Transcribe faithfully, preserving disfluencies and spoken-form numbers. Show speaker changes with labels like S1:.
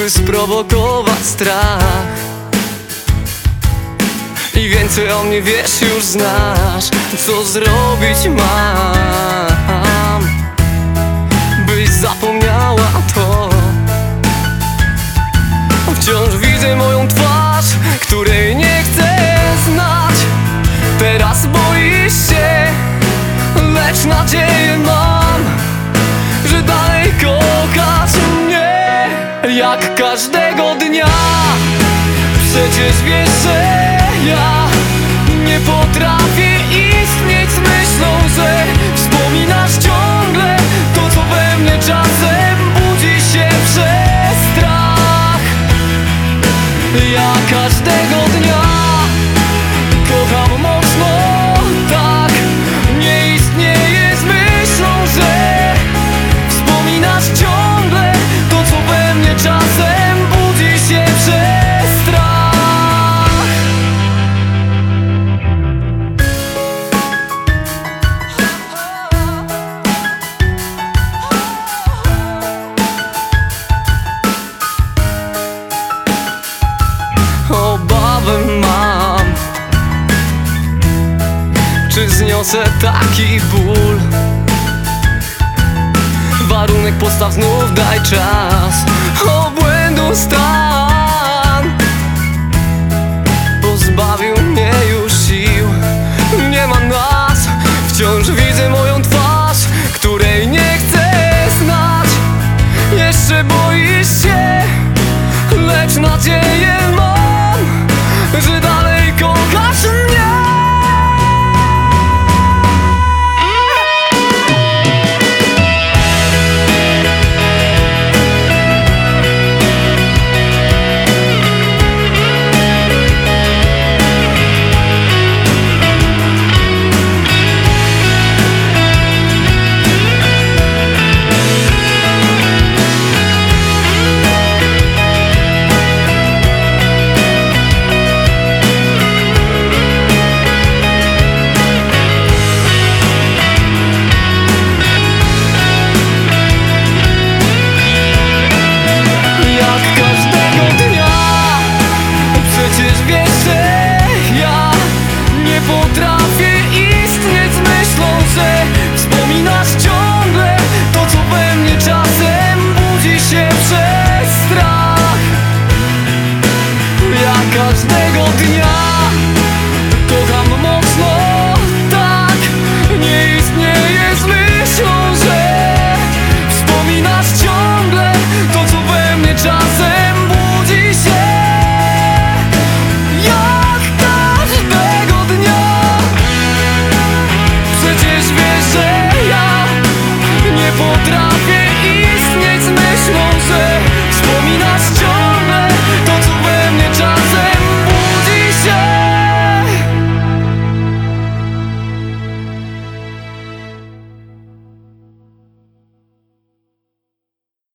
S1: by sprowokować strach. I więcej o mnie wiesz, już znasz, co zrobić mam, byś zapomniała to. Wciąż widzę moją twarz, której nie chcę znać. Teraz boisz się, lecz nadzieję mam, że dalej kochasz mnie jak każdego dnia. Przecież wiesz, że ja nie potrafię istnieć z myślą, że wspominasz ciągle to, co we mnie czasem budzi się przestrach. Ja każdego dnia kocham mocno, tak. Nie istnieje z myślą, że wspominasz ciągle to, co we mnie czasem budzi się przestrach. Obawę mam, czy zniosę taki ból. Warunek postaw, znów daj czas. Obłędu stan pozbawił